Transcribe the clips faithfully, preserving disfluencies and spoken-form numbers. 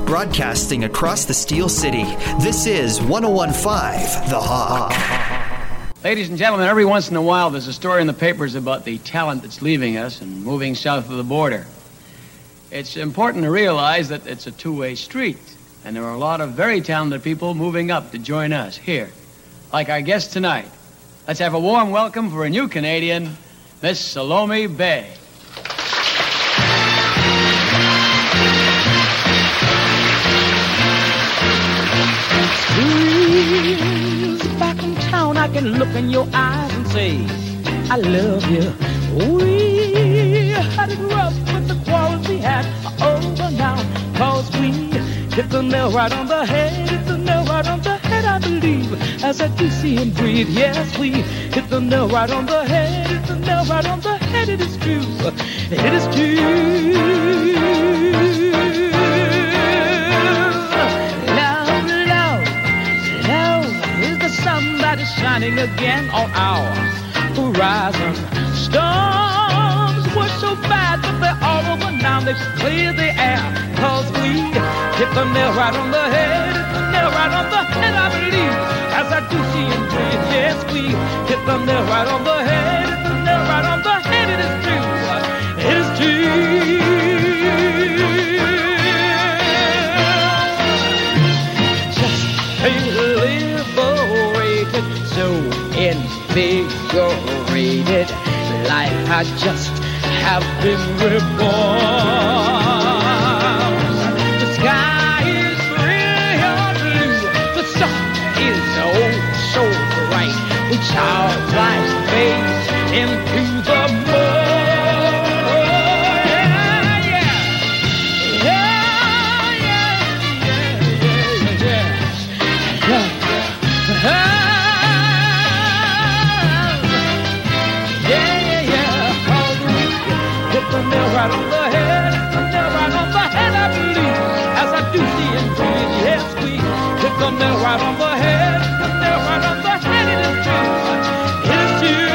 broadcasting across the Steel City. This is one oh one point five The Hawk. Ladies and gentlemen, every once in a while there's a story in the papers about the talent that's leaving us and moving south of the border. It's important to realize that it's a two-way street, and there are a lot of very talented people moving up to join us here, like our guest tonight. Let's have a warm welcome for a new Canadian, Miss Salome Bay. Back in town, I can look in your eyes and say, I love you. We had it rough with the quarrels we had over now, cause we hit the nail right on the head, hit the nail right on the head, I believe, as I do see and breathe. Yes, we hit the nail right on the head, hit the nail right on the head, it is true, it is true. Sun that is shining again on our horizon. Storms were so bad, but they're all over now. They've cleared the air, cause we hit the nail right on the head, hit the nail right on the head, I believe, as I do see and breathe. Yes, we hit the nail right on the head, hit the nail right on the head, it is true, it is true. Just feel so invigorated, like I just have been reborn. The sky is real blue, the sun is oh so bright. We charge like space into the moon. Yeah, yeah, yeah, yeah, yeah, yeah, yeah, yeah. Right on the head, right on the head, I believe, as I do see and breathe. Yes, we hit the nail right on the head, the nail right on the head, it is true, it is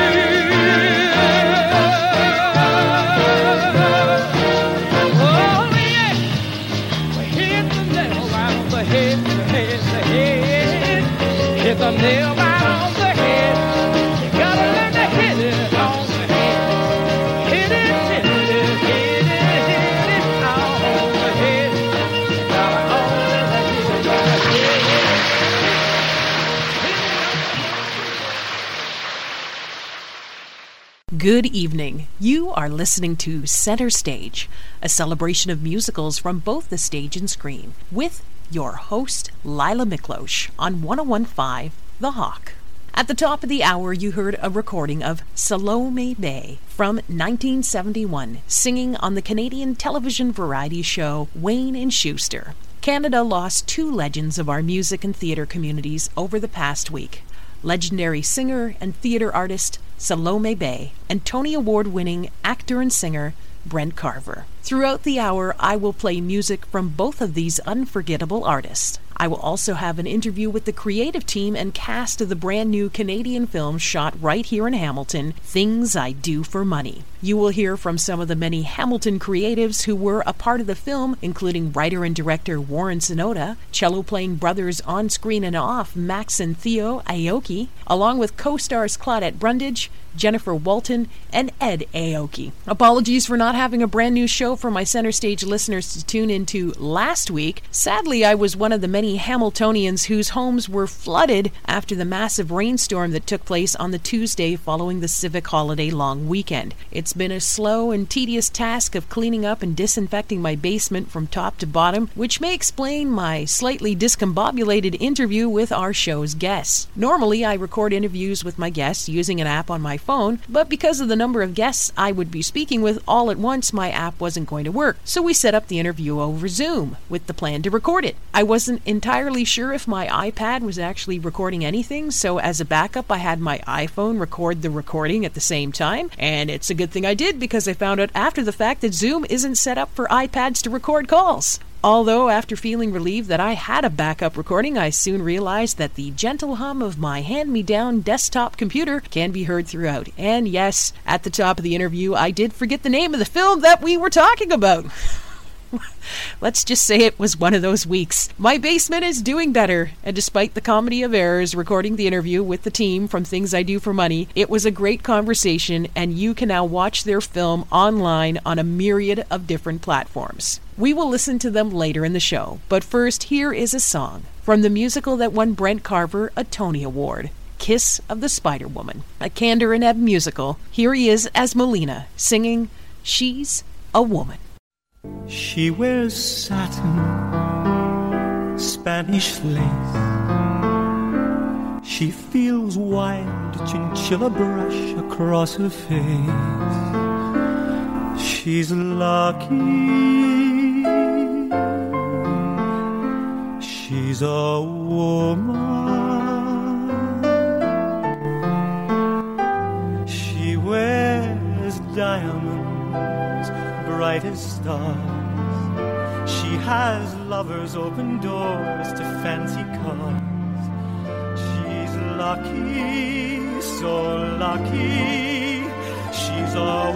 true. Oh, yeah, we hit the nail right on the head, the head, the head, hit the nail right on the head. You gotta learn to hit it on the head, hit it, hit it. Good evening. You are listening to Center Stage, a celebration of musicals from both the stage and screen, with your host, Lila Miklosh, on one oh one point five The Hawk. At the top of the hour, you heard a recording of Salome Bay from nineteen seventy-one, singing on the Canadian television variety show Wayne and Schuster. Canada lost two legends of our music and theatre communities over the past week. Legendary singer and theatre artist Salome Bay and Tony Award-winning actor and singer Brent Carver. Throughout the hour, I will play music from both of these unforgettable artists. I will also have an interview with the creative team and cast of the brand new Canadian film shot right here in Hamilton, Things I Do for Money. You will hear from some of the many Hamilton creatives who were a part of the film, including writer and director Warren Sonoda, cello-playing brothers on screen and off Max and Theo Aoki, along with co-stars Claudette Brundage, Jennifer Walton, and Ed Aoki. Apologies for not having a brand new show for my Center Stage listeners to tune into last week. Sadly, I was one of the many Hamiltonians whose homes were flooded after the massive rainstorm that took place on the Tuesday following the civic holiday long weekend. It's been a slow and tedious task of cleaning up and disinfecting my basement from top to bottom, which may explain my slightly discombobulated interview with our show's guests. Normally, I record interviews with my guests using an app on my phone, but because of the number of guests I would be speaking with all at once, my app wasn't going to work. So we set up the interview over Zoom with the plan to record it. I wasn't entirely sure if my iPad was actually recording anything, so as a backup I had my iPhone record the recording at the same time, and it's a good thing I did because I found out after the fact that Zoom isn't set up for iPads to record calls. Although, after feeling relieved that I had a backup recording, I soon realized that the gentle hum of my hand-me-down desktop computer can be heard throughout. And yes, at the top of the interview, I did forget the name of the film that we were talking about. Let's just say it was one of those weeks. My basement is doing better, and despite the comedy of errors recording the interview with the team from Things I Do for Money, it was a great conversation, and you can now watch their film online on a myriad of different platforms. We will listen to them later in the show, but first, here is a song from the musical that won Brent Carver a Tony Award, Kiss of the Spider Woman, a Kander and Ebb musical. Here he is as Molina, singing She's a Woman. She wears satin, Spanish lace. She feels wild chinchilla brush across her face. She's lucky, she's a woman. She wears diamonds, bright as stars. She has lovers open doors to fancy cars. She's lucky, so lucky. She's a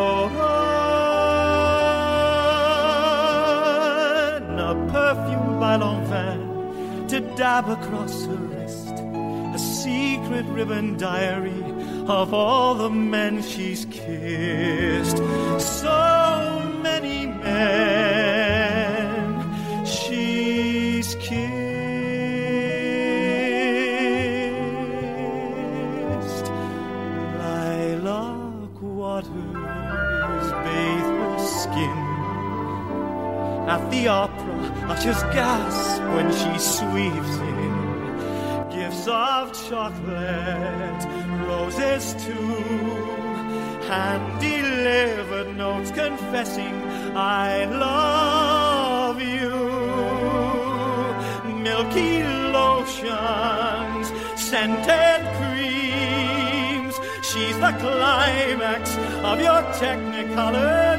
woman. A perfume by Lanvin to dab across her wrist. A secret ribbon diary of all the men she's kissed. So many men she's kissed. Lilac waters bathe her skin. At the opera, ushers gasp when she sweeps in. Gifts of chocolate, roses too, hand-delivered notes confessing I love you. Milky lotions, scented creams. She's the climax of your technicolor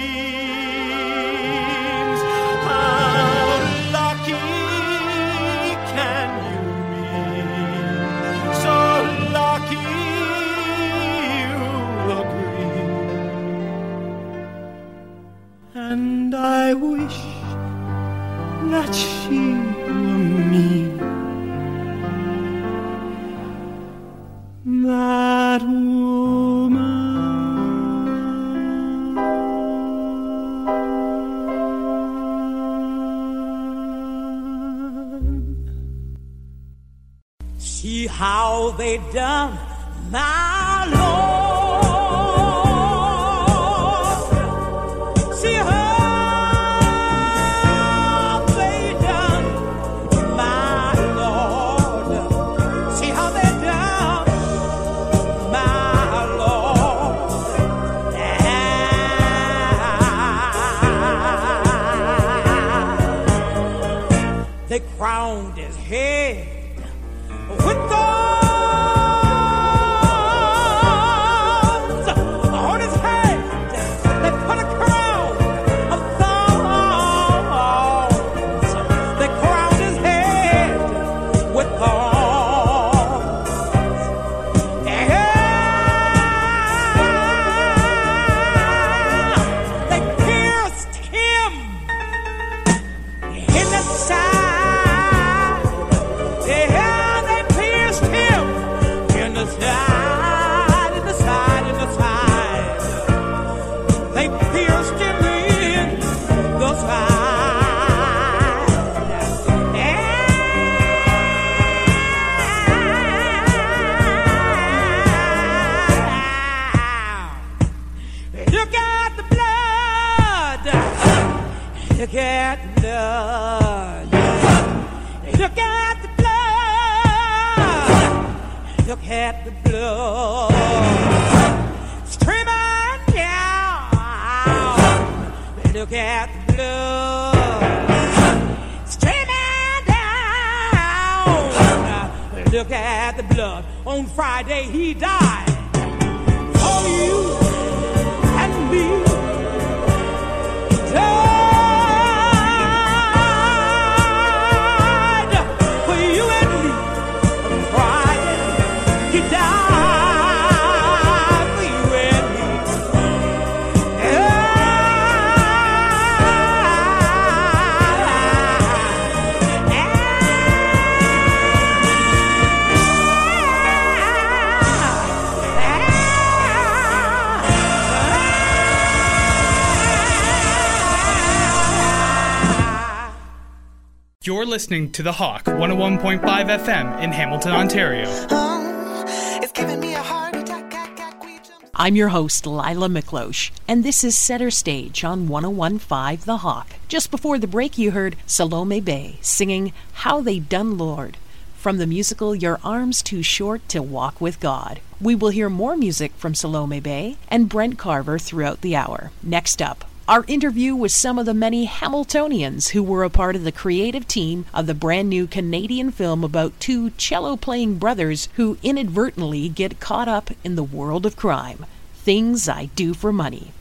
dreams. How lucky can you be? So lucky you'll agree. And I wish that she were me. That woman. See how they done my Lord. See how they done my Lord. See how they done my Lord. And they crowned his head with thorns on his head. They put a crown of thorns. They crowned his head with thorns. Yeah. They pierced him in the side. Yeah. Side, in the side, in the side. They pierced him in the side. And look at the blood. Look at the blood. Look at the Look at the blood streaming down. Look at the blood streaming down. Look at the blood. On Friday he died for you and me. He died for you and me. On Friday he died for you and me. Ah, You're listening to The Hawk, one oh one point five F M in Hamilton, Ontario. Oh, it's giving me a heart attack. I'm your host, Lila Miklosh, and this is Center Stage on one oh one point five The Hawk. Just before the break, you heard Salome Bay singing How They Done Lord from the musical Your Arms Too Short to Walk with God. We will hear more music from Salome Bay and Brent Carver throughout the hour. Next up, our interview with some of the many Hamiltonians who were a part of the creative team of the brand new Canadian film about two cello-playing brothers who inadvertently get caught up in the world of crime. Things I Do for Money.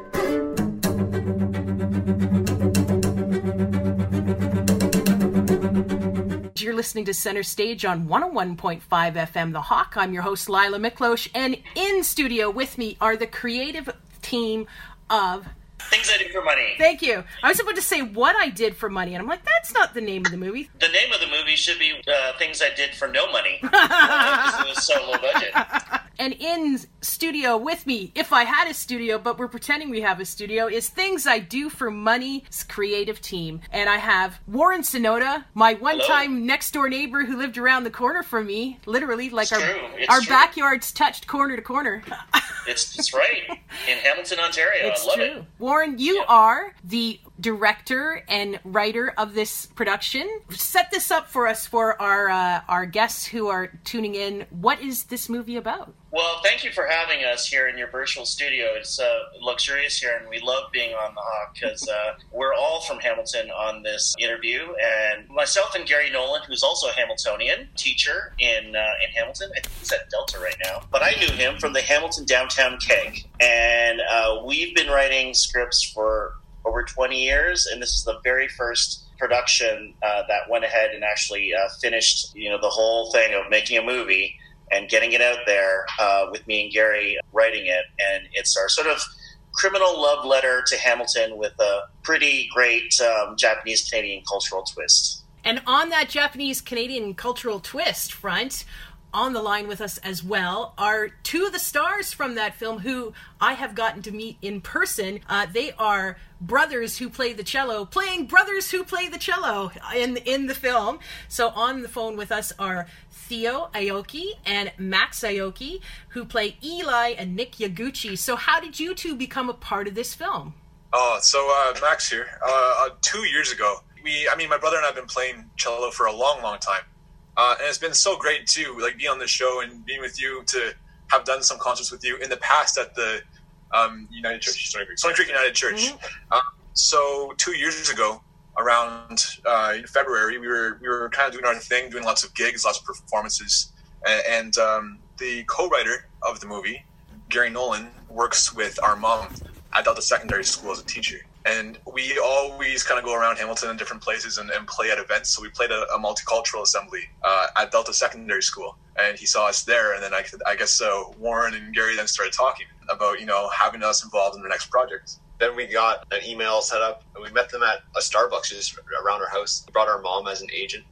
You're listening to Center Stage on one oh one point five F M The Hawk. I'm your host, Lila Miklosh, and in studio with me are the creative team of Things I Do for Money. Thank you. I was about to say What I Did for Money, and I'm like, that's not the name of the movie. The name of the movie should be uh, Things I Did for No Money, because it was so low budget. And in studio with me, if I had a studio, but we're pretending we have a studio, is Things I Do for Money's creative team. And I have Warren Sonoda, my one-time Hello. next-door neighbor who lived around the corner from me, literally, like It's our true. It's our true. backyards touched corner to corner. It's it's right. In Hamilton, Ontario. It's I love true. it. Warren, you Yeah. are the director and writer of this production. Set this up for us for our uh, our guests who are tuning in. What is this movie about? Well, thank you for having us here in your virtual studio. It's uh, luxurious here, and we love being on The Hawk because uh, we're all from Hamilton on this interview. And myself and Gary Nolan, who's also a Hamiltonian teacher in uh, in Hamilton. I think he's at Delta right now. But I knew him from the Hamilton Downtown Keg. And uh, we've been writing scripts for over twenty years, and this is the very first production uh, that went ahead and actually uh, finished, you know, the whole thing of making a movie and getting it out there uh, with me and Gary writing it. And it's our sort of criminal love letter to Hamilton with a pretty great um, Japanese-Canadian cultural twist. And on that Japanese-Canadian cultural twist front, on the line with us as well are two of the stars from that film who I have gotten to meet in person. Uh, they are brothers who play the cello, playing brothers who play the cello in, in the film. So on the phone with us are Theo Aoki and Max Aoki, who play Eli and Nick Yaguchi. So how did you two become a part of this film? Oh, so uh, Max here. Uh, uh, two years ago, we, I mean, my brother and I have been playing cello for a long, long time. Uh, and it's been so great, too, like being on the show and being with you to have done some concerts with you in the past at the um, United Church, Stony Creek, Stony Creek United Church. Mm-hmm. Um, so two years ago, around uh, February, we were we were kind of doing our thing, doing lots of gigs, lots of performances. And, and um, the co-writer of the movie, Gary Nolan, works with our mom at Delta Secondary School as a teacher. And we always kind of go around Hamilton in different places and, and play at events. So we played a, a multicultural assembly uh, at Delta Secondary School. And he saw us there. And then I, I guess uh, Warren and Gary then started talking about, you know, having us involved in the next project. Then we got an email set up, and we met them at a Starbucks just around our house. We brought our mom as an agent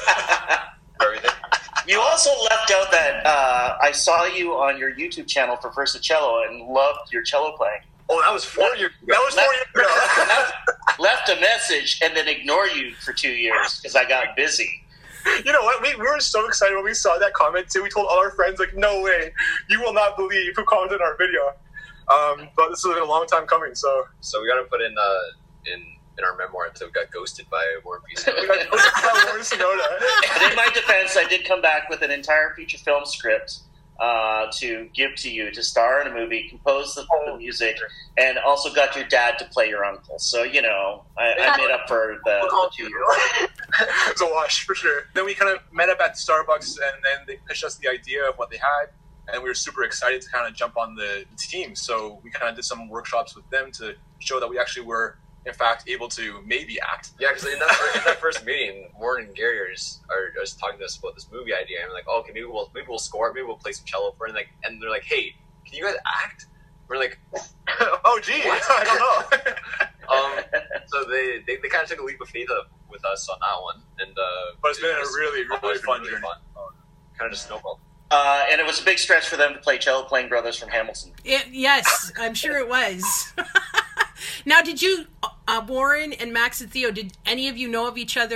for everything. You also left out that uh, I saw you on your YouTube channel for Versacello and loved your cello playing. Oh, that was four years ago. That was four years ago. left, left a message and then ignored you for two years because I got busy. You know what? We, we were so excited when we saw that comment, too. We told all our friends, like, no way. You will not believe who commented on our video. Um, but this has been a long time coming, so... So we got to put in uh, in in our memoir that we got ghosted by Warren P. We got ghosted by Warren Sonoda. And in my defense, I did come back with an entire feature film script uh, to give to you to star in a movie, compose the, the music, and also got your dad to play your uncle. So, you know, I, I made up for the, the two years. It's a wash, for sure. Then we kind of met up at Starbucks, and then they pitched us the idea of what they had, and we were super excited to kind of jump on the team. So we kind of did some workshops with them to show that we actually were, in fact, able to maybe act. Yeah, because in, in that first meeting, Warren and Gary are just, are just talking to us about this movie idea. And we're like, oh, okay, maybe we'll maybe we'll score it, maybe we'll play some cello for it. And, like, and they're like, hey, can you guys act? We're like, oh, gee, I don't know. um, so they, they, they kind of took a leap of faith with us on that one. And uh, But it's been it a really, really fun really journey. Fun. Kind of just snowballed. Uh, and it was a big stretch for them to play cello playing brothers from Hamilton. It, yes, I'm sure it was. Now, did you, uh, Warren and Max and Theo, did any of you know of each other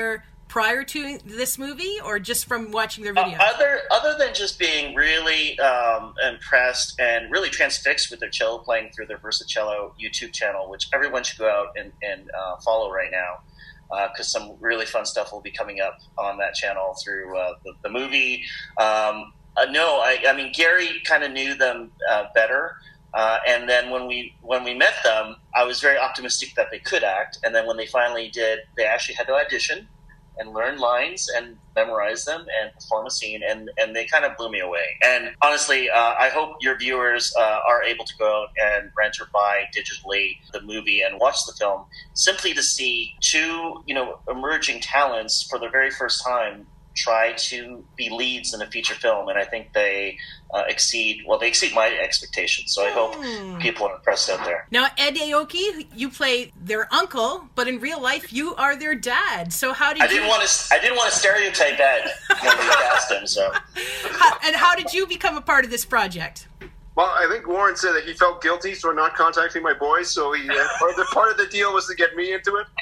prior to this movie, or just from watching their videos? Uh, other other than just being really um, impressed and really transfixed with their cello playing through their Versacello YouTube channel, which everyone should go out and, and uh, follow right now, because uh, some really fun stuff will be coming up on that channel through uh, the, the movie. Um, uh, no, I, I mean, Gary kind of knew them uh, better. Uh, and then when we when we met them, I was very optimistic that they could act. And then when they finally did, they actually had to audition and learn lines and memorize them and perform a scene, and, and they kind of blew me away. And honestly, uh, I hope your viewers uh, are able to go out and rent or buy digitally the movie and watch the film, simply to see two, you know, emerging talents for the very first time try to be leads in a feature film. And I think they uh, exceed, well, they exceed my expectations. So I hope mm. people are impressed out there. Now, Ed Aoki, you play their uncle, but in real life, you are their dad. So how did I you... didn't want to, I didn't want to stereotype Ed when we cast him, so. How, and how did you become a part of this project? Well, I think Warren said that he felt guilty for not contacting my boys, so he uh, part, of the, part of the deal was to get me into it.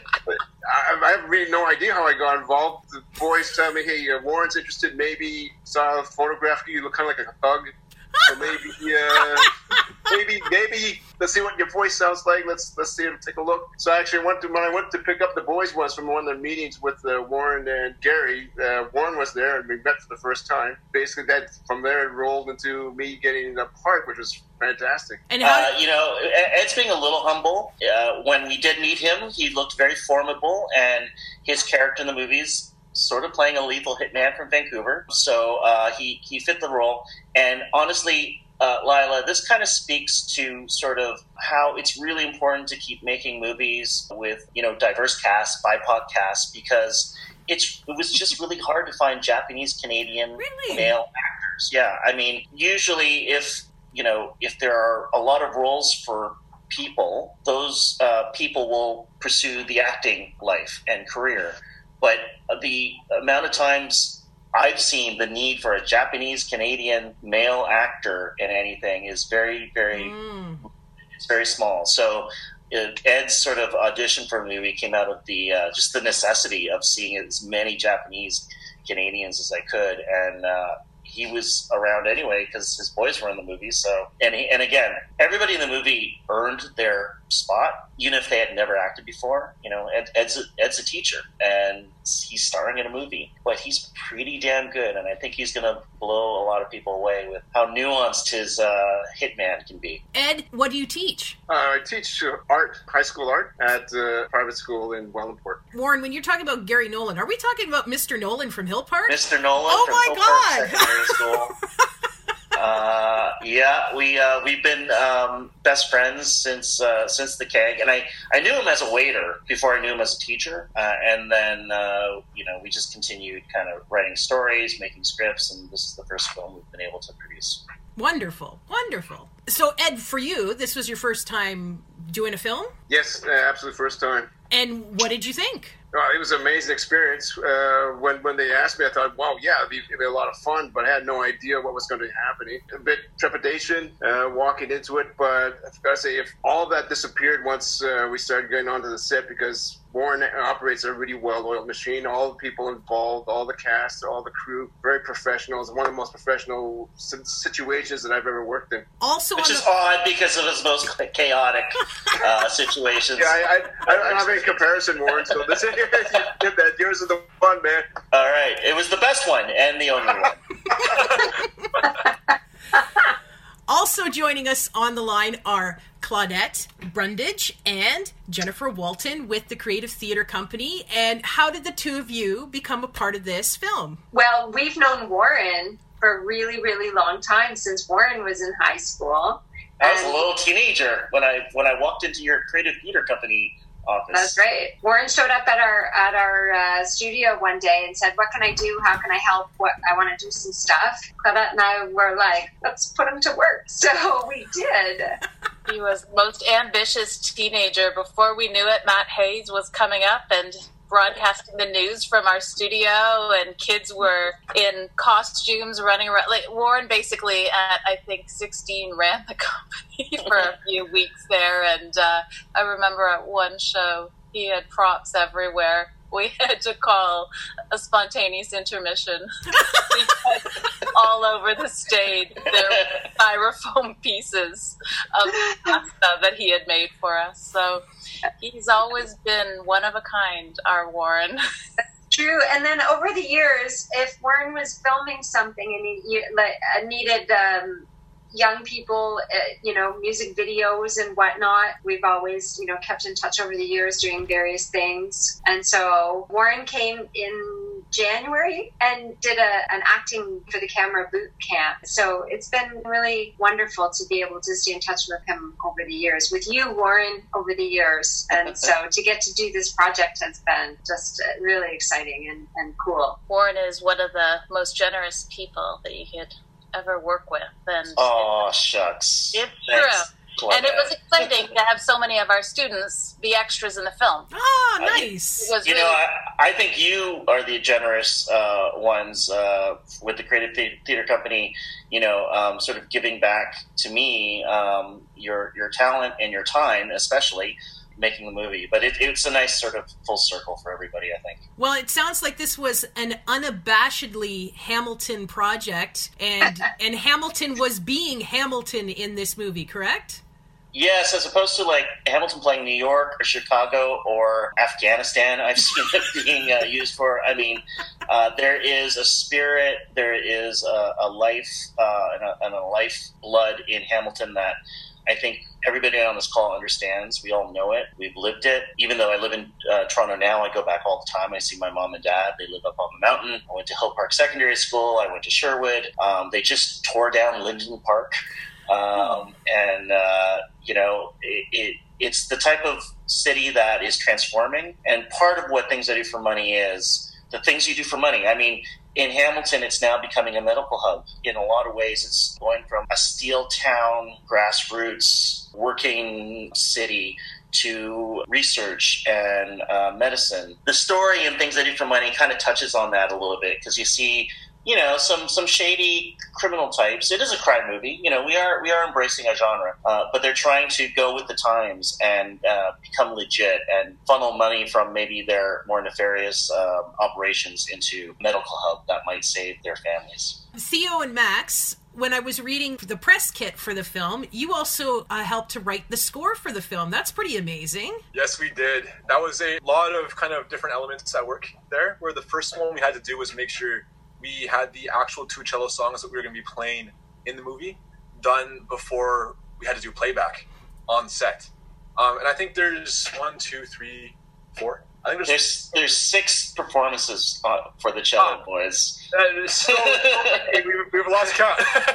I, I have really no idea how I got involved. The boys tell me, hey, uh, Warren's interested, maybe saw a photograph of you, you look kind of like a thug. So maybe, uh, maybe, maybe, let's see what your voice sounds like. Let's let's see, take a look. So actually, went to when I went to pick up the boys once from one of the meetings with uh, Warren and Gary. Uh, Warren was there, and we met for the first time. Basically, that from there it rolled into me getting the part, which was fantastic. And how- uh, you know, Ed's being a little humble. Uh, when we did meet him, he looked very formidable, and his character in the movies, sort of playing a lethal hitman from Vancouver. So uh, he, he fit the role. And honestly, uh, Lila, this kind of speaks to sort of how it's really important to keep making movies with, you know, diverse casts, B I P O C casts, because it's, it was just really hard to find Japanese-Canadian really? male actors. Yeah, I mean, usually if, you know, if there are a lot of roles for people, those uh, people will pursue the acting life and career. But the amount of times I've seen the need for a Japanese-Canadian male actor in anything is very, very, mm. it's very small. So uh, Ed's sort of audition for a movie came out of the uh, just the necessity of seeing as many Japanese Canadians as I could, and uh, he was around anyway because his boys were in the movie. So, and he, and again, everybody in the movie earned their spot, even if they had never acted before. You know, Ed, Ed's a, Ed's a teacher, and he's starring in a movie, but he's pretty damn good, and I think he's going to blow a lot of people away with how nuanced his uh, hitman can be. Ed, what do you teach? Uh, I teach uh, art, high school art, at a uh, private school in Wellingport. Warren, when you're talking about Gary Nolan, are we talking about Mister Nolan from Hill Park? Mister Nolan oh from my Hill God. Park Secondary School. Uh, yeah, we uh, we've been um, best friends since uh, since the keg, and I, I knew him as a waiter before I knew him as a teacher, uh, and then uh, you know we just continued kind of writing stories, making scripts, and this is the first film we've been able to produce. Wonderful, wonderful. So Ed, for you, this was your first time doing a film? Yes, uh, absolute first time. And what did you think? Uh, it was an amazing experience. Uh, when when they asked me, I thought, wow, yeah, it'd be, it'd be a lot of fun, but I had no idea what was going to be happening. A bit trepidation uh, walking into it, but I've got to say, if all of that disappeared once uh, we started getting onto the set, because Warren operates a really well-oiled machine. All the people involved, all the cast, all the crew, very professional. It's one of the most professional situations that I've ever worked in. Also, Which on is the- odd because of his most chaotic uh, situations. Yeah, I, I, I don't have any comparison, Warren, so this is that yours is the one, man. All right. It was the best one and the only one. Also joining us on the line are Claudette Brundage and Jennifer Walton with the Creative Theatre Company. And how did the two of you become a part of this film? Well, we've known Warren for a really, really long time, since Warren was in high school. I was a little teenager when I when I walked into your Creative Theatre Company office. That's right. Warren showed up at our at our uh, studio one day and said, "What can I do? How can I help? What I want to do some stuff." Claudette and I were like, "Let's put him to work." So we did. He was the most ambitious teenager. Before we knew it, Matt Hayes was coming up and broadcasting the news from our studio, and kids were in costumes running around. Like Warren basically at I think sixteen ran the company for a few weeks there, and uh, I remember at one show he had props everywhere. we had to call a spontaneous intermission because all over the stage there were styrofoam pieces of pasta that he had made for us. So he's always been one of a kind, our Warren. True. And then over the years, if Warren was filming something and he like, needed um, young people, uh, you know, music videos and whatnot, we've always, you know, kept in touch over the years doing various things. And so Warren came in January and did a, an acting for the camera boot camp. So it's been really wonderful to be able to stay in touch with him over the years, with you, Warren, over the years. And so to get to do this project has been just really exciting and, and cool. Warren is one of the most generous people that you could ever work with. And oh, shucks. It's Thanks. true. And it was exciting to have so many of our students be extras in the film. Oh, nice. It was you really- know, I, I think you are the generous uh, ones uh, with the Creative the- Theater Company, you know, um, sort of giving back to me um, your your talent and your time, especially making the movie. But it, it's a nice sort of full circle for everybody, I think. Well, it sounds like this was an unabashedly Hamilton project, and and Hamilton was being Hamilton in this movie, correct? Yes, as opposed to like Hamilton playing New York or Chicago or Afghanistan, I've seen it being uh, used for. I mean, uh, there is a spirit, there is a, a life uh, and, a, and a life blood in Hamilton that I think everybody on this call understands. We all know it. We've lived it. Even though I live in uh, Toronto now, I go back all the time. I see my mom and dad. They live up on the mountain. I went to Hill Park Secondary School. I went to Sherwood. Um, they just tore down Linden Park. Um, and, uh, you know, it, it, it's the type of city that is transforming. And part of what Things I Do for Money is the things you do for money. I mean, in Hamilton, it's now becoming a medical hub. In a lot of ways, it's going from a steel town, grassroots, working city to research and uh, medicine. The story in Things I Do for Money kind of touches on that a little bit because you see, you know, some some shady criminal types. It is a crime movie. You know, we are we are embracing a genre, uh, but they're trying to go with the times and uh, become legit and funnel money from maybe their more nefarious um, operations into a medical hub that might save their families. Theo and Max, when I was reading the press kit for the film, you also uh, helped to write the score for the film. That's pretty amazing. Yes, we did. That was a lot of kind of different elements at work there, where the first one we had to do was make sure we had the actual two cello songs that we were going to be playing in the movie done before we had to do playback on set. Um, and I think there's one, two, three, four. I think there's there's, there's six performances uh, for the cello oh, boys. That is so, we, we've lost count.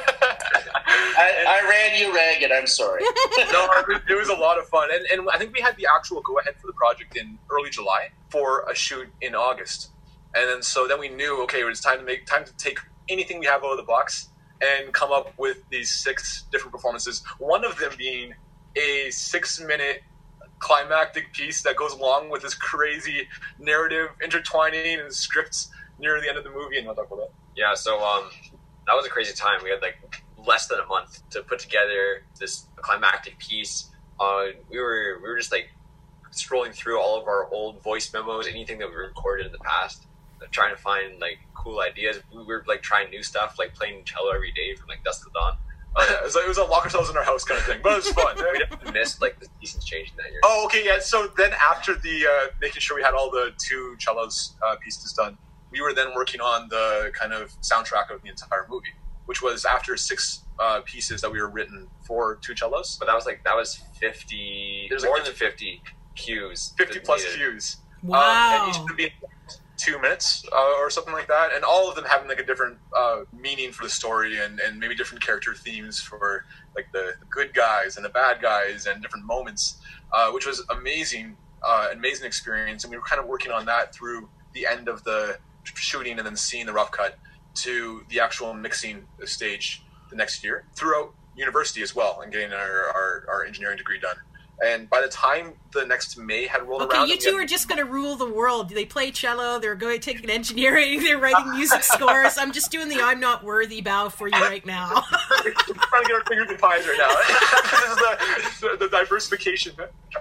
I, I ran you ragged. I'm sorry. No, it was a lot of fun, and and I think we had the actual go ahead for the project in early July for a shoot in August. And then so then we knew, okay, it was time to make time to take anything we have out of the box and come up with these six different performances. One of them being a six-minute climactic piece that goes along with this crazy narrative intertwining and scripts near the end of the movie, and we'll talk about that. Yeah, so um, that was a crazy time. We had like less than a month to put together this climactic piece. Uh, we were we were just like scrolling through all of our old voice memos, anything that we recorded in the past, trying to find like cool ideas. We were like trying new stuff, like playing cello every day from like dusk to dawn. Oh, yeah. It was, like, it was a lock ourselves in our house kind of thing, but it was fun. We definitely missed like the seasons changing that year. Oh, okay, yeah. So then after the uh, making sure we had all the two cellos uh, pieces done, we were then working on the kind of soundtrack of the entire movie, which was after six uh, pieces that we were written for two cellos. But that was like that was fifty, There's more like than fifty cues, fifty plus needed. cues. Wow! Um, and each would be two minutes uh, or something like that, and all of them having like a different uh, meaning for the story, and, and maybe different character themes for like the, the good guys and the bad guys and different moments, uh, which was amazing, uh, amazing experience. And we were kind of working on that through the end of the shooting and then seeing the rough cut to the actual mixing stage the next year throughout university as well, and getting our, our, our engineering degree done. And by the time the next May had rolled okay, around... Okay, you two are just going to rule the world. They play cello, they're going to take an engineering, they're writing music scores. I'm just doing the I'm not worthy bow for you right now. We're trying to get our fingers in pies right now. This is the, the, the diversification.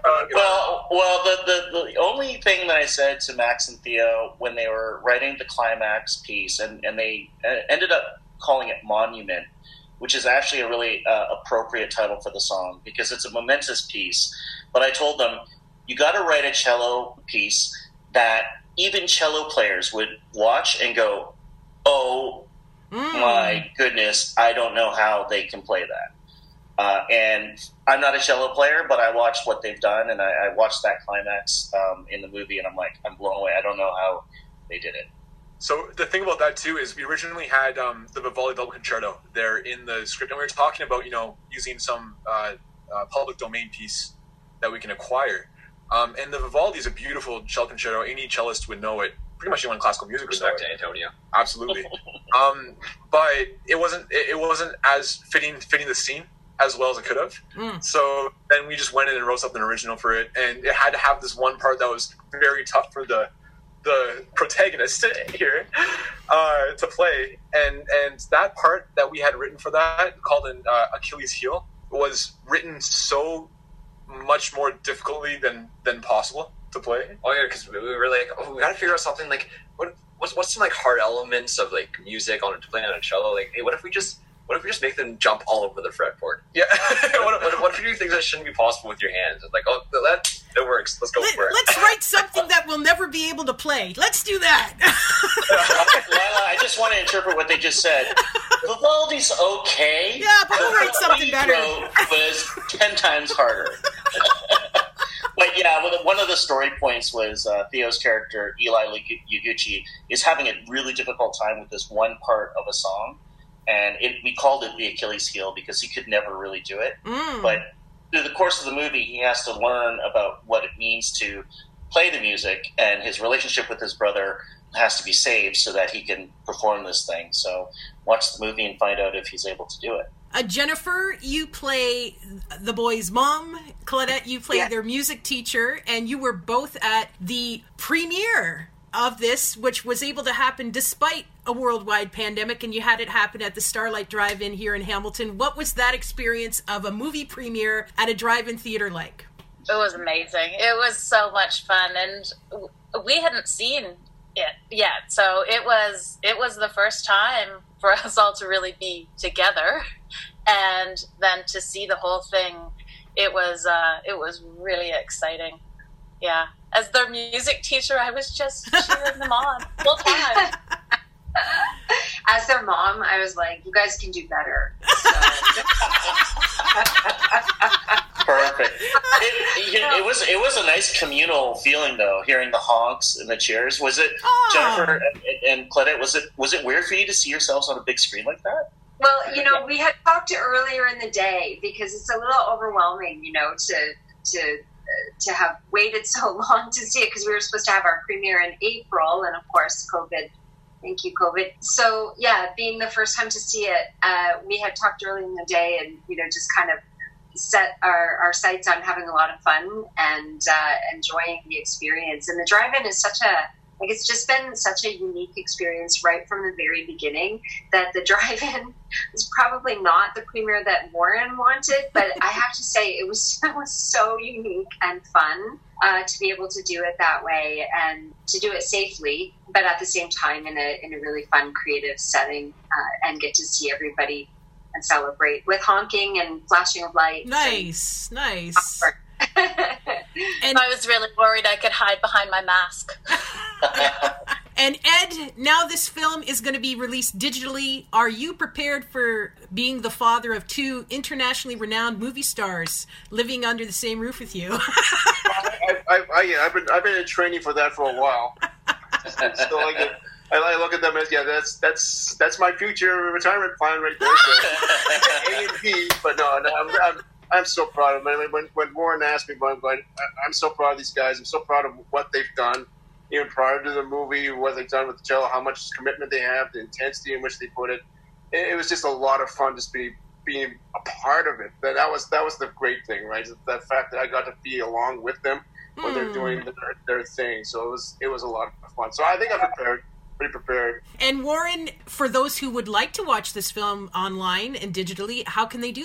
Uh, well, well, the, the the only thing that I said to Max and Theo when they were writing the climax piece, and, and they ended up calling it Monument, which is actually a really uh, appropriate title for the song because it's a momentous piece. But I told them, you got to write a cello piece that even cello players would watch and go, oh mm. my goodness, I don't know how they can play that. Uh, and I'm not a cello player, but I watched what they've done, and I, I watched that climax um, in the movie, and I'm like, I'm blown away. I don't know how they did it. So the thing about that, too, is we originally had um, the Vivaldi Double Concerto there in the script, and we were talking about, you know, using some uh, uh, public domain piece that we can acquire. Um, and the Vivaldi is a beautiful cello concerto. Any cellist would know it. Pretty much anyone in classical music would know it. Respect to Antonio. Absolutely. um, but it wasn't it, it wasn't as fitting fitting the scene as well as it could have. Mm. So then we just went in and wrote something original for it, and it had to have this one part that was very tough for the the protagonist here uh, to play, and and that part that we had written for that, called an uh, Achilles heel, was written so much more difficultly than than possible to play. Oh yeah, because we were like, oh, we gotta figure out something like what what's what's some like hard elements of like music on to play on a cello. Like, hey, what if we just What if we just make them jump all over the fretboard? Yeah. what, what, what if you do things that shouldn't be possible with your hands? It's like, oh, that that works. Let's go Let, for it. Let's write something that we'll never be able to play. Let's do that. Lila, I just want to interpret what they just said. Vivaldi's okay. Yeah, but we'll write something better. Was ten times harder. But yeah, one of the story points was uh, Theo's character, Eli Yaguchi, is having a really difficult time with this one part of a song. And it, we called it the Achilles heel because he could never really do it. Mm. But through the course of the movie, he has to learn about what it means to play the music, and his relationship with his brother has to be saved so that he can perform this thing. So watch the movie and find out if he's able to do it. Uh, Jennifer, you play the boys' mom. Claudette, you play yeah. their music teacher, and you were both at the premiere of this, which was able to happen despite a worldwide pandemic, and you had it happen at the Starlight Drive-In here in Hamilton. What was that experience of a movie premiere at a drive-in theater like? It was amazing. It was so much fun, and we hadn't seen it yet, so it was it was the first time for us all to really be together, and then to see the whole thing. It was uh, it was really exciting. Yeah, as their music teacher, I was just cheering them on the whole time. As their mom, I was like, you guys can do better. So. Perfect. It, it, it was it was a nice communal feeling, though, hearing the honks and the cheers. Was it, oh. Jennifer and, and Claudette, was it, was it weird for you to see yourselves on a big screen like that? Well, you know, we had talked earlier in the day because it's a little overwhelming, you know, to to to have waited so long to see it because we were supposed to have our premiere in April, and of course, COVID. Thank you, COVID. So, yeah, being the first time to see it, uh, we had talked early in the day and, you know, just kind of set our, our sights on having a lot of fun and uh, enjoying the experience. And the drive-in is such a, like, it's just been such a unique experience right from the very beginning that the drive-in was probably not the premiere that Warren wanted, but I have to say it was, it was so unique and fun. Uh, to be able to do it that way and to do it safely, but at the same time in a in a really fun, creative setting, uh, and get to see everybody and celebrate with honking and flashing of lights. Nice, nice. And I was really worried I could hide behind my mask. And Ed, now this film is going to be released digitally. Are you prepared for being the father of two internationally renowned movie stars living under the same roof with you? I, I, I, yeah, I've been I've been in training for that for a while. So I, get, I, I look at them as yeah, that's that's that's my future retirement plan right there. So, A and B, but no, no I'm, I'm I'm so proud of them. When when Warren asked me, I'm going, I'm so proud of these guys. I'm so proud of what they've done. Even prior to the movie, what they've done with the cello, how much commitment they have, the intensity in which they put it. It, it was just a lot of fun just be, being a part of it. That, that was that was the great thing, right? That fact that I got to be along with them when mm. they're doing their, their thing. So it was it was a lot of fun. So I think I'm prepared, pretty prepared. And Warren, for those who would like to watch this film online and digitally, how can they do that?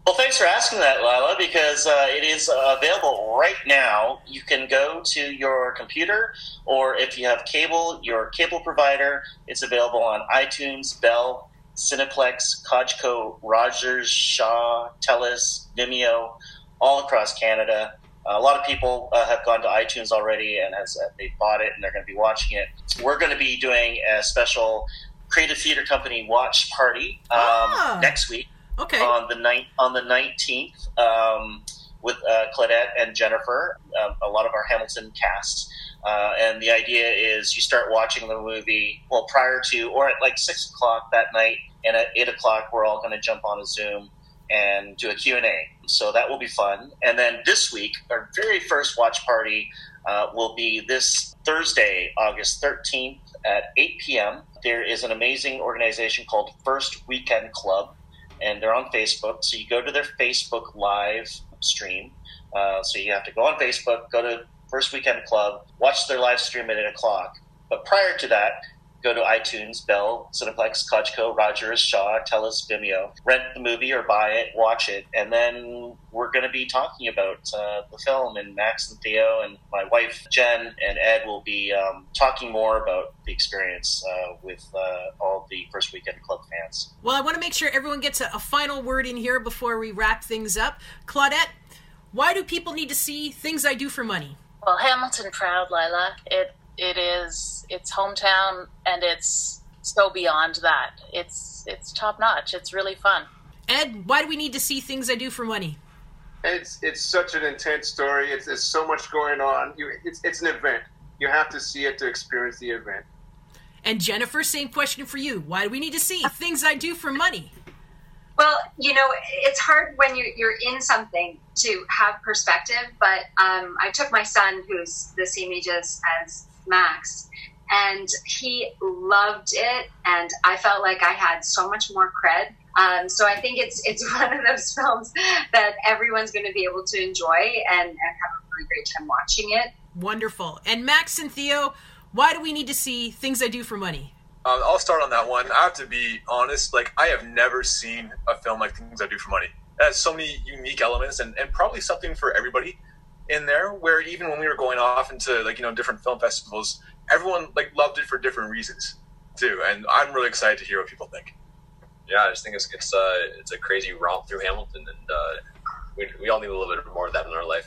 Well, thanks for asking that, Lila, because uh, it is uh, available right now. You can go to your computer, or if you have cable, your cable provider. It's available on iTunes, Bell, Cineplex, Cogeco, Rogers, Shaw, TELUS, Vimeo, all across Canada. Uh, a lot of people uh, have gone to iTunes already and has uh, they bought it and they're going to be watching it. We're going to be doing a special Creative Theatre Company watch party um, ah, next week. Okay. On the night on the nineteenth, um, with uh, Claudette and Jennifer, uh, a lot of our Hamilton cast, uh, and the idea is you start watching the movie well prior to or at like six o'clock that night, and at eight o'clock we're all going to jump on a Zoom and do a Q and A. So that will be fun. And then this week, our very first watch party uh, will be this Thursday, August thirteenth at eight p.m. There is an amazing organization called First Weekend Club. And they're on Facebook, so you go to their Facebook live stream. Uh, so you have to go on Facebook, go to First Weekend Club, watch their live stream at eight o'clock. But prior to that, go to iTunes, Bell, Cineplex, Cogeco, Rogers, Shaw, TELUS, Vimeo. Rent the movie or buy it, watch it, and then we're going to be talking about uh, the film. And Max and Theo and my wife Jen and Ed will be um, talking more about the experience uh, with uh, all the First Weekend Club fans. Well, I want to make sure everyone gets a, a final word in here before we wrap things up. Claudette, why do people need to see Things I Do for Money? Well, Hamilton proud, Lila. It It is its hometown, and it's so beyond that. It's it's top notch. It's really fun. Ed, why do we need to see Things I Do for Money? It's it's such an intense story. It's there's so much going on. You it's it's an event. You have to see it to experience the event. And Jennifer, same question for you. Why do we need to see Things I Do for Money? Well, you know, it's hard when you're, you're in something to have perspective, but um, I took my son, who's the same age as, as Max, and he loved it, and I felt like I had so much more cred. Um, so I think it's it's one of those films that everyone's going to be able to enjoy and, and have a really great time watching it. Wonderful. And Max and Theo, why do we need to see Things I Do for Money? Um, I'll start on that one. I have to be honest. Like, I have never seen a film like Things I Do for Money. It has so many unique elements and, and probably something for everybody in there, where even when we were going off into, like, you know, different film festivals, everyone, like, loved it for different reasons, too. And I'm really excited to hear what people think. Yeah, I just think it's it's, uh, it's a crazy romp through Hamilton, and uh, we, we all need a little bit more of that in our life.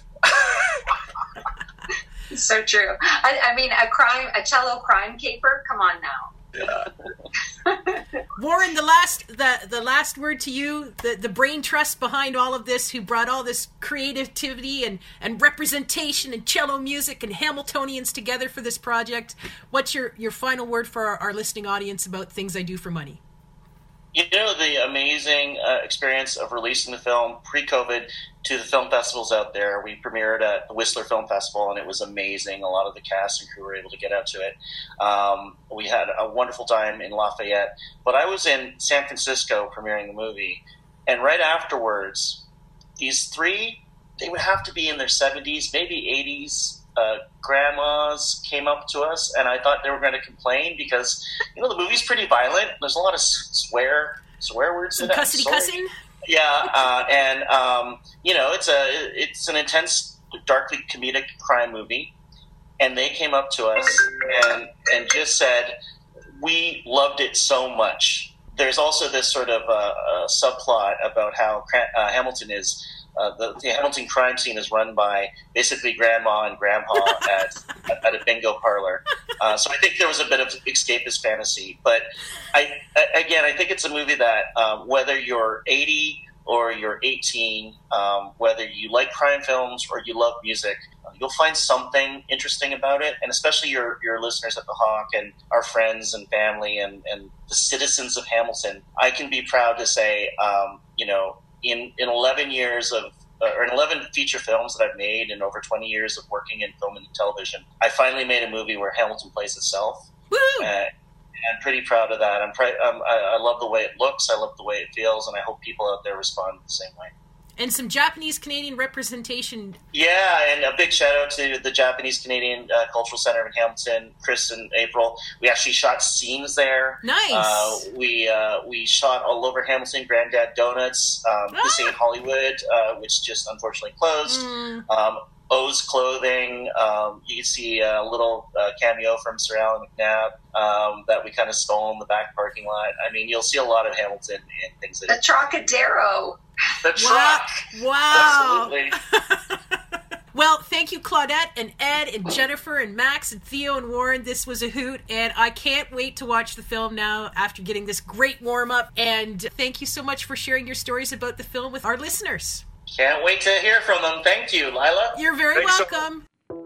So true. I, I mean, a crime, a cello crime caper, come on now. Yeah. Warren, the last the the last word to you, the, the brain trust behind all of this, who brought all this creativity and, and representation and cello music and Hamiltonians together for this project. What's your, your final word for our, our listening audience about Things I Do for Money? You know, the amazing uh, experience of releasing the film pre-COVID to the film festivals out there. We premiered at the Whistler Film Festival, and it was amazing. A lot of the cast and crew were able to get out to it. Um, we had a wonderful time in Lafayette. But I was in San Francisco premiering the movie, and right afterwards, these three, they would have to be in their seventies, maybe eighties, uh, grandmas came up to us, and I thought they were going to complain because, you know, the movie's pretty violent. There's a lot of swear swear words in it. Cussity cussing? Yeah, uh, and, um, you know, it's a it's an intense, darkly comedic crime movie. And they came up to us and, and just said, we loved it so much. There's also this sort of uh, uh, subplot about how uh, Hamilton is, uh, the, the Hamilton crime scene is run by basically grandma and grandpa at, at a bingo parlor. Uh, so I think there was a bit of escapist fantasy. But I, I again, I think it's a movie that um, whether you're eighty or you're eighteen, um, whether you like crime films or you love music, uh, you'll find something interesting about it. And especially your, your listeners at the Hawk and our friends and family and, and the citizens of Hamilton. I can be proud to say, um, you know, in, in eleven years of, uh, or in eleven feature films that I've made and over twenty years of working in film and television, I finally made a movie where Hamilton plays itself. Woo! Uh, I'm pretty proud of that. I'm pre- um, I, I love the way it looks. I love the way it feels, and I hope people out there respond the same way. And some Japanese-Canadian representation. Yeah, and a big shout-out to the Japanese-Canadian uh, Cultural Center in Hamilton, Chris and April. We actually shot scenes there. Nice. Uh, we uh, we shot all over Hamilton, Granddad Donuts, um, Ah. This Ain't Hollywood, uh, which just unfortunately closed. Mm. Um, O's Clothing. Um, you can see a little uh, cameo from Sir Alan McNabb um, that we kind of stole in the back parking lot. I mean, you'll see a lot of Hamilton and things that The Trocadero. The truck. Wow. Absolutely. Well, thank you, Claudette and Ed and Jennifer and Max and Theo and Warren. This was a hoot, and I can't wait to watch the film now after getting this great warm-up. And thank you so much for sharing your stories about the film with our listeners. Can't wait to hear from them. Thank you, Lila. You're very Thanks so- welcome.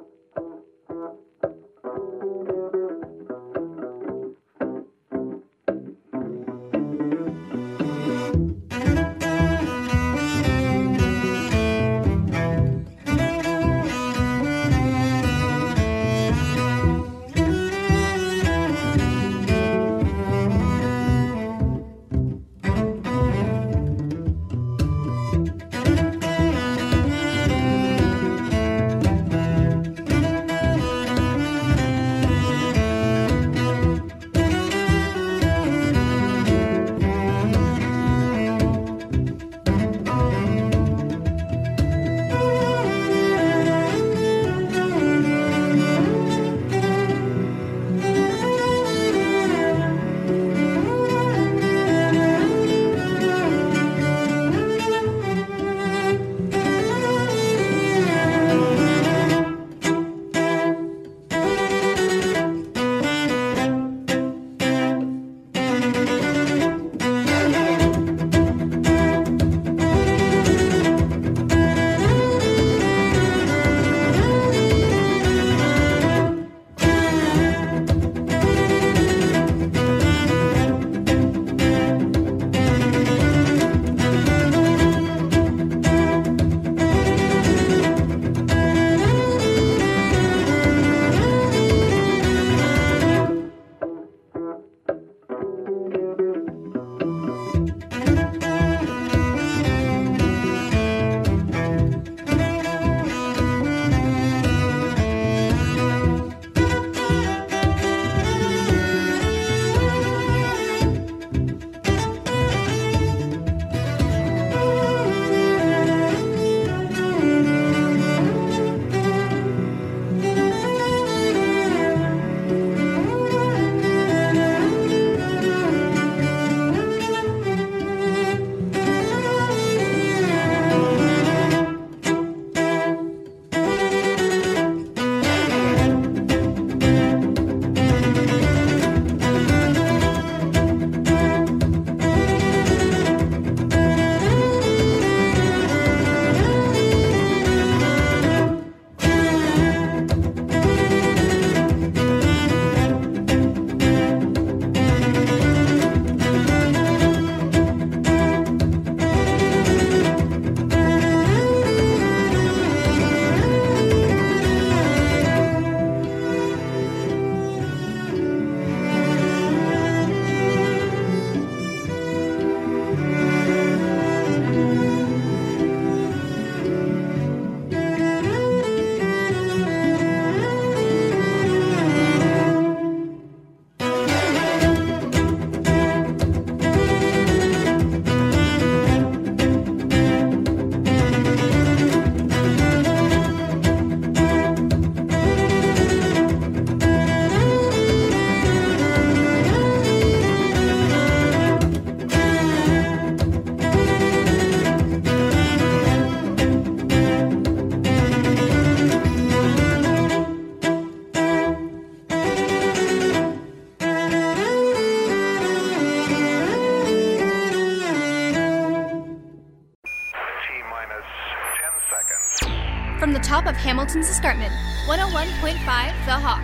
From the top of Hamilton's escarpment, one oh one point five The Hawk.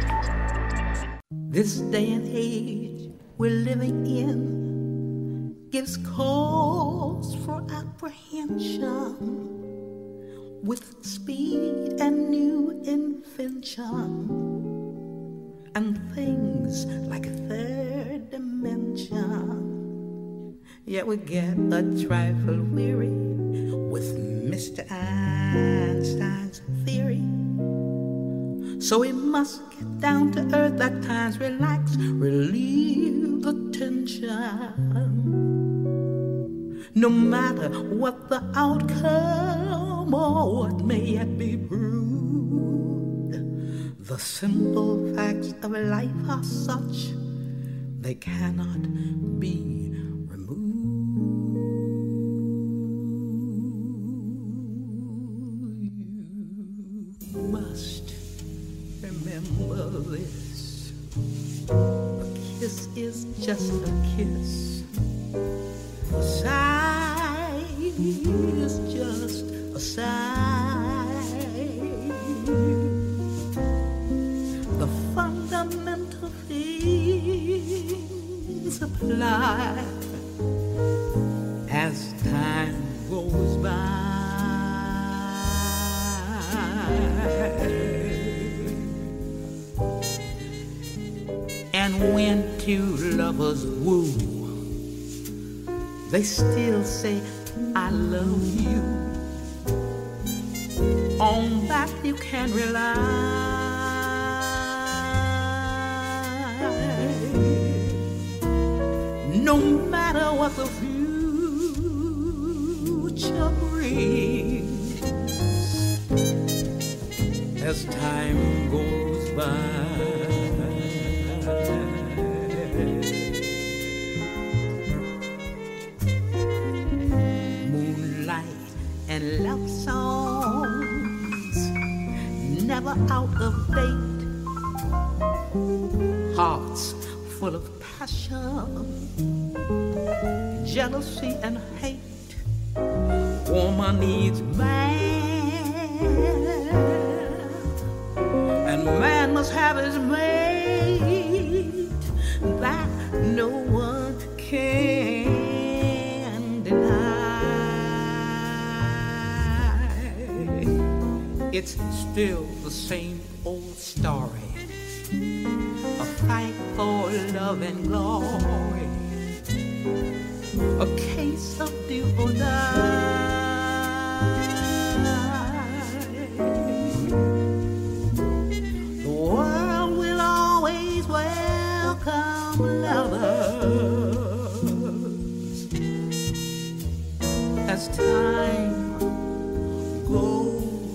This day and age we're living in gives cause for apprehension. With speed and new invention and things like third dimension, yet we get a trifle weary with Mister Einstein's theory. So we must get down to earth at times, relax, relieve the tension. No matter what the outcome or what may yet be proved, the simple facts of life are such they cannot be removed. You must remember this. A kiss is just a kiss. A sigh is just a sigh. The fundamental things apply as time goes by. And when two lovers woo, they still say, I love you. On that you can rely. No matter what the future brings, as time goes by. And love songs never out of date. Hearts full of passion, jealousy and hate. Woman needs man, and man must have his mate. That no one can deny. It's still the same old story, a fight for love and glory, a case of do or die. The world will always welcome lovers as time goes.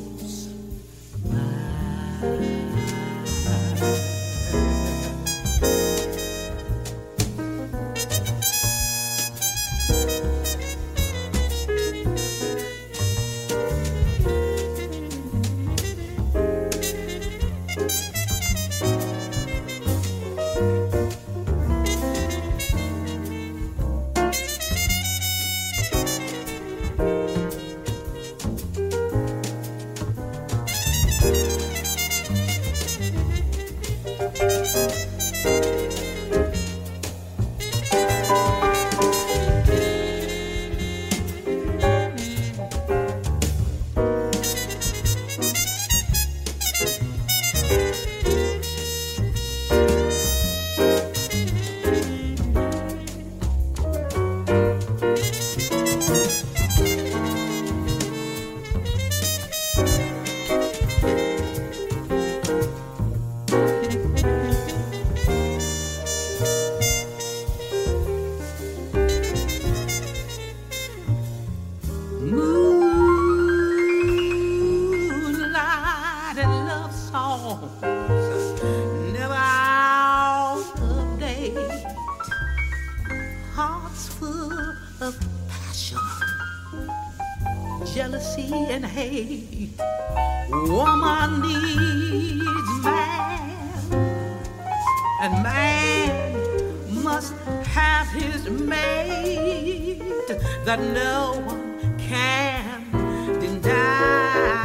That no one can deny.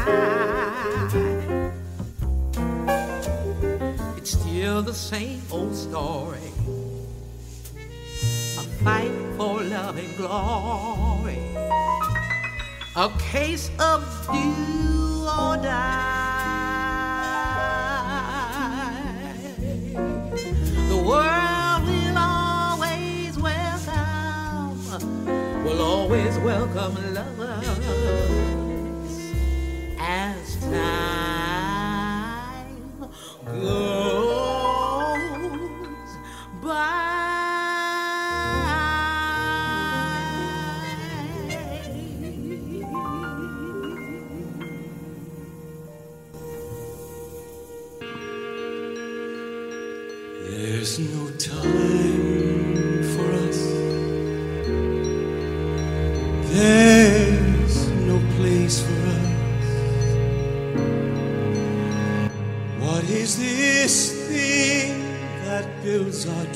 It's still the same old story, a fight for love and glory, a case of do or die. The world will always welcome, will always welcome lovers time for us. There's no place for us. What is this thing that builds our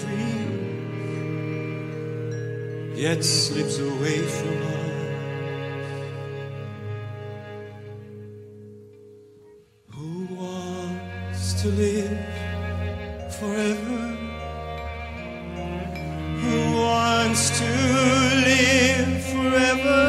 dreams, yet slips away from us? Who wants to live forever? Who wants to live forever?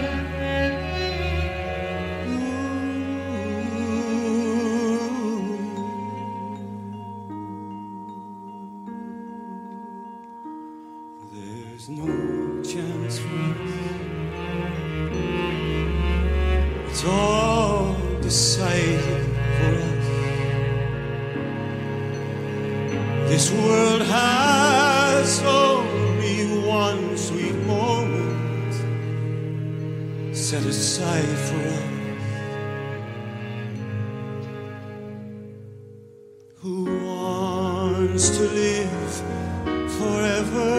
There's no chance for us. It's all decided for us. This world has only one sweet moment set aside for us. Who wants to live forever?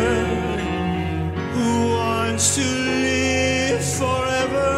Who wants to live forever?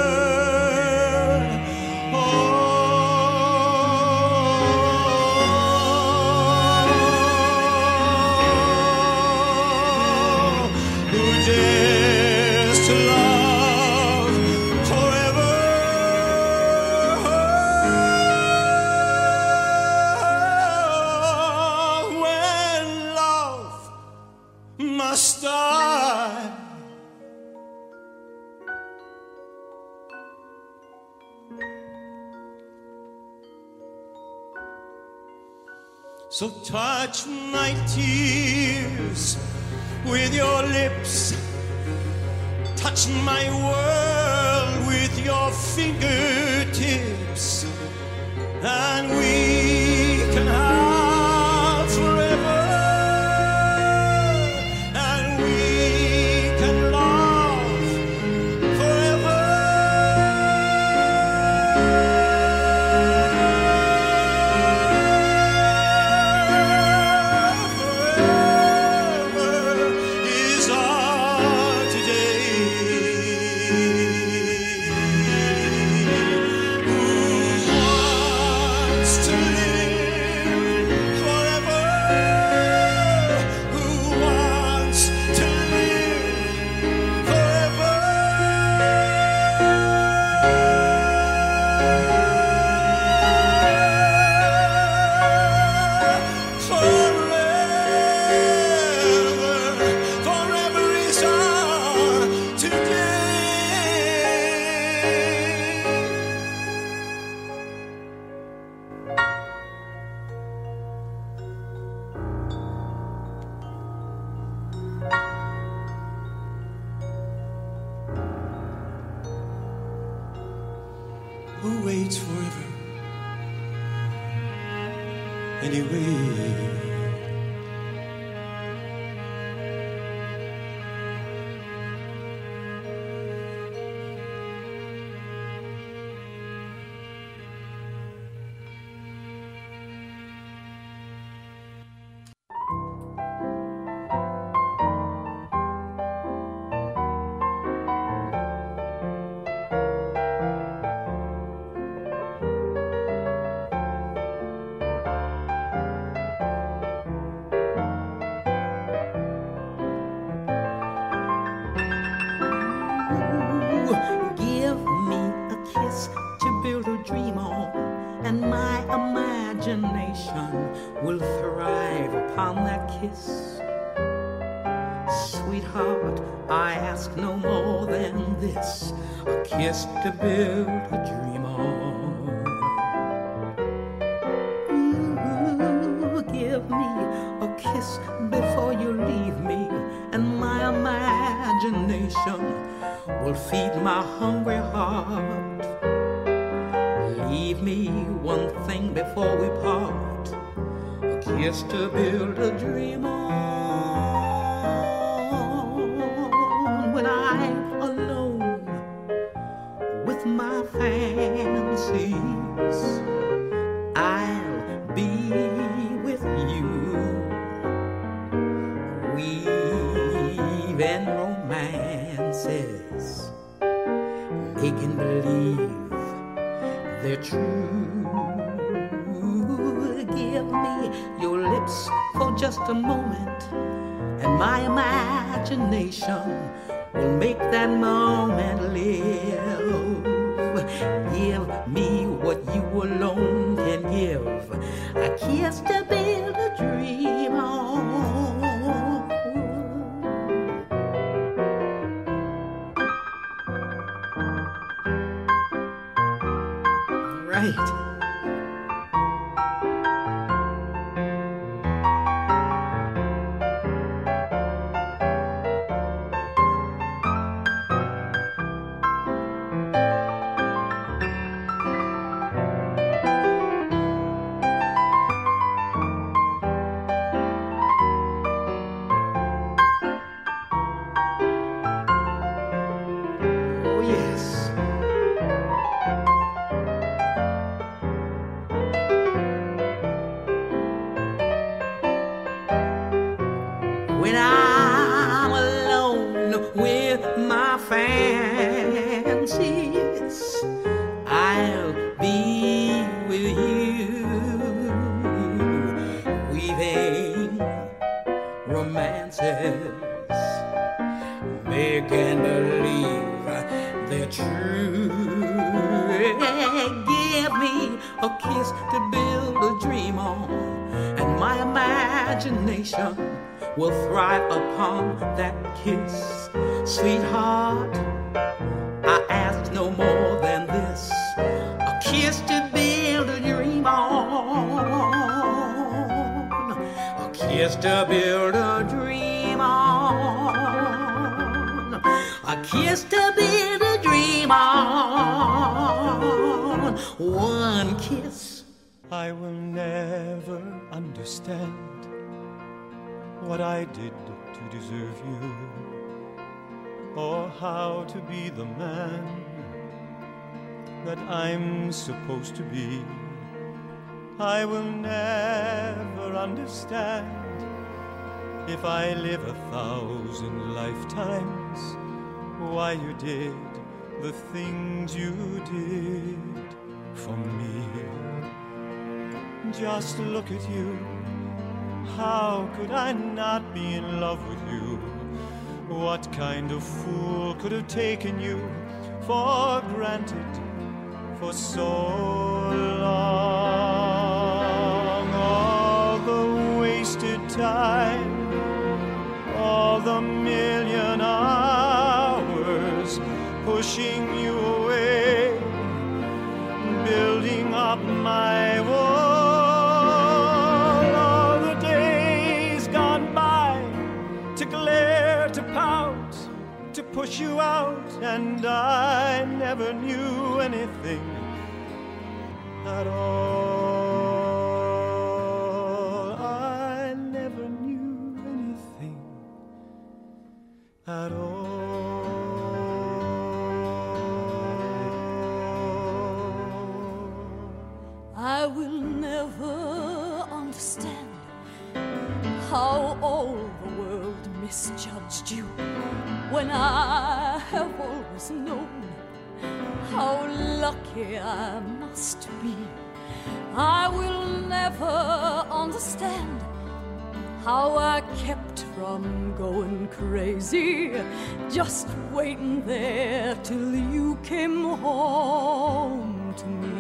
So touch my tears with your lips, touch my world with your fingertips, and we can have forever, and we can love forever. Who waits forever anyway? Give me a kiss to build a dream on, and my imagination will thrive upon that kiss. Sweetheart, I ask no more than this, a kiss to build a dream on. Ooh, give me a kiss before you leave me, and my imagination will feed my hungry heart. Leave me one thing before we part, a kiss to build a dream on. When I'm alone with my fancies, I'll be with you they can believe they're true. Give me your lips for just a moment, and my imagination will make that moment live. Give me what you alone can give, a kiss to build a dream on. Right. Will thrive upon that kiss, sweetheart. I ask no more than this, a kiss to build a dream on, a kiss to build a dream on, a kiss to build a dream on, one kiss. I will never understand what I did to deserve you, or how to be the man that I'm supposed to be. I will never understand if I live a thousand lifetimes why you did the things you did for me. Just look at you. How could I not be in love with you? What kind of fool could have taken you for granted for so long? All the wasted time, all the million hours pushing you away, building up my wall. To push you out, and I never knew anything at all. I never knew anything at all. I will never understand how all the world misjudged you, when I have always known how lucky I must be. I will never understand how I kept from going crazy, just waiting there till you came home to me.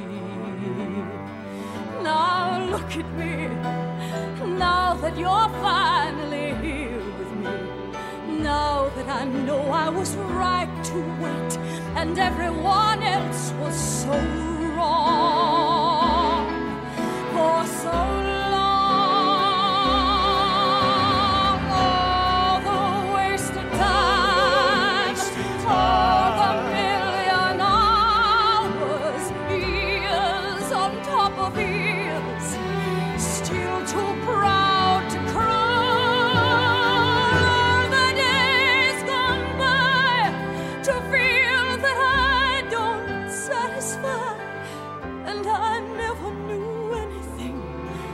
Now look at me, now that you're finally here with me, now that I know I was right to wait and everyone else was so wrong for so long. All the wasted time, all the million hours, years on top of years, still too proud to cry. The days gone by to feel that I don't satisfy, and I never knew anything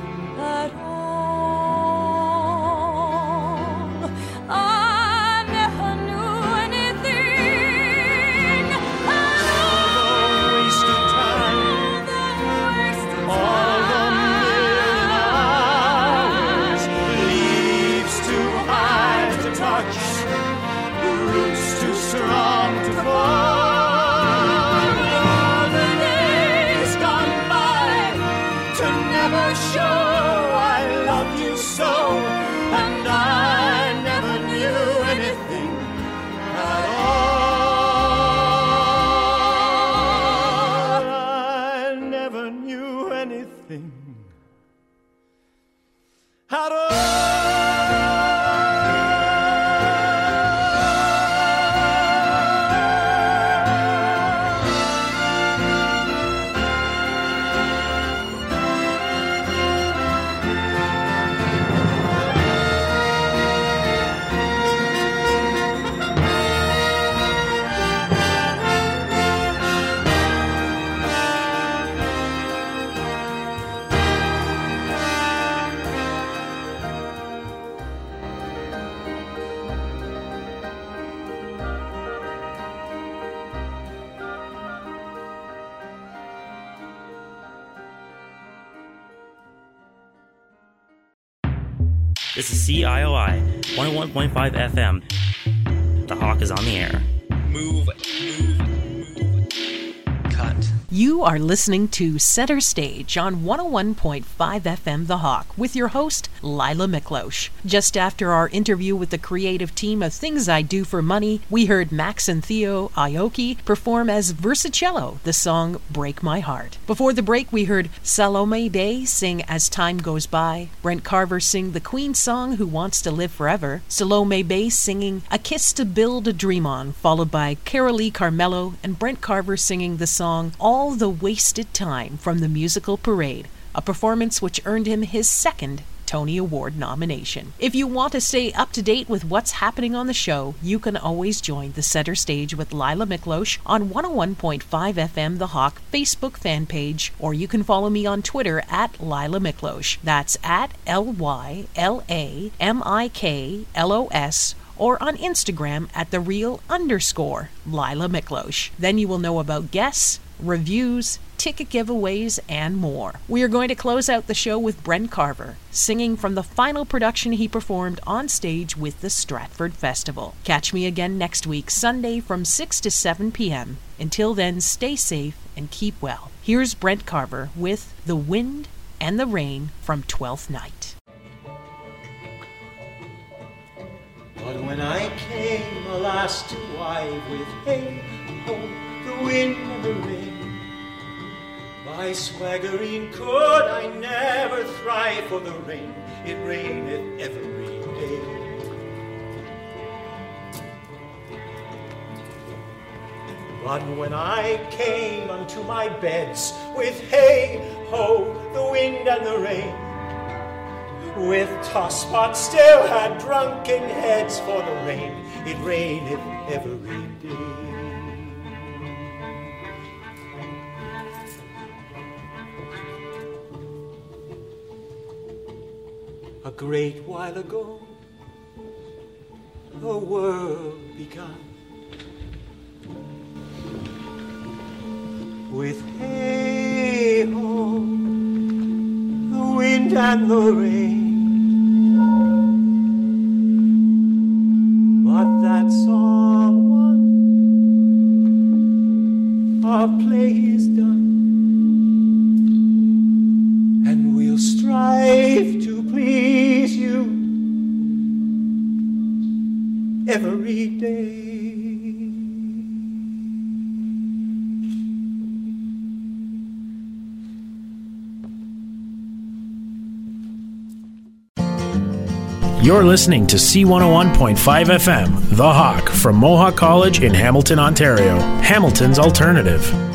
This is C I O I, one oh one point five F M. The Hawk is on the air. Move, move, move. Cut. You are listening to Center Stage on one oh one point five F M The Hawk with your host, Lila Miklosh. Just after our interview with the creative team of Things I Do for Money, we heard Max and Theo Aoki perform as Versacello the song Break My Heart. Before the break, we heard Salome Day sing As Time Goes By, Brent Carver sing the Queen song Who Wants to Live Forever, Salome Bay singing A Kiss to Build a Dream On, followed by Carolee Carmelo and Brent Carver singing the song All All the Wasted Time from the musical Parade, a performance which earned him his second Tony Award nomination. If you want to stay up to date with what's happening on the show, you can always join the Center Stage with Lila Miklosh on one oh one point five F M The Hawk Facebook fan page, or you can follow me on Twitter at Lila Miklosh. That's at L Y L A M I K L O S, or on Instagram at the real underscore Lila Miklosh. Then you will know about guests, reviews, ticket giveaways, and more. We are going to close out the show with Brent Carver, singing from the final production he performed on stage with the Stratford Festival. Catch me again next week, Sunday from six to seven p.m. Until then, stay safe and keep well. Here's Brent Carver with The Wind and the Rain from Twelfth Night. But when I came, alas, to wive with hay, ho, the wind and the rain, by swaggering could I never thrive, for the rain, it raineth every day. But when I came unto my beds with hay, ho, the wind and the rain, with tosspot still had drunken heads, for the rain, it raineth every day. A great while ago, the world began with hey-ho, the wind and the rain. But that someone, our play is done, and we'll strive to please you every day. You're listening to C one oh one point five F M, The Hawk, from Mohawk College in Hamilton, Ontario. Hamilton's alternative.